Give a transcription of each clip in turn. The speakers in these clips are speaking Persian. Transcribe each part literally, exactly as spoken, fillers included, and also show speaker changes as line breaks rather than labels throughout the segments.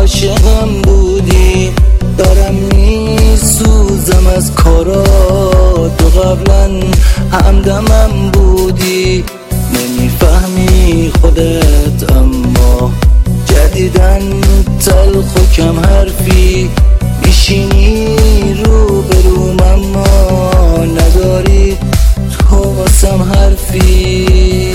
عاشقم بودی، دارم میسوزم از کارات، تو قبلا همدمم بودی. نمیفهمی خودت اما جدیدن تلخ و کم حرفی، میشینی رو بروم اما نداری تو واسم حرفی.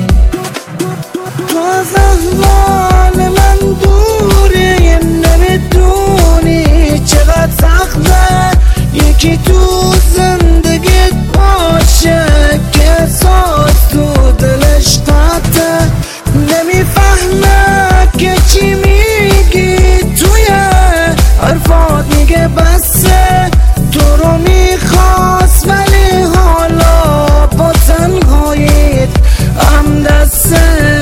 تو از احوال من دوری، نمیدونی چقدر سخته یکی تو زندگیت باشه که احساس تو دلش قطعه. نمیفهمه که چی میگی توی حرفات، میگه بسه تو رو میخواست ولی حالا با تنهاییت هم دسته.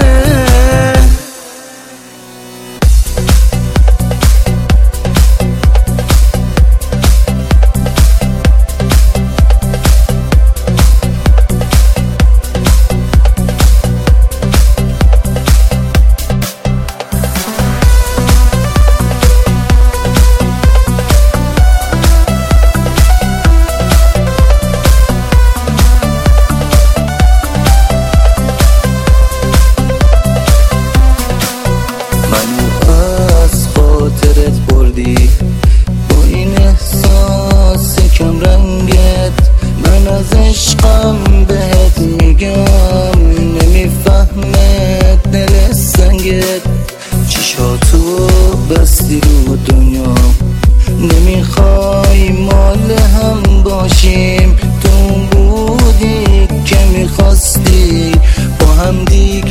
با این احساس کم رنگت من از عشقم بهت میگم، نمیفهمه دل سنگت. چشاتو بستی رو دنیا، نمیخوای مال هم باشیم، تو بودی که میخواستی با هم دیگه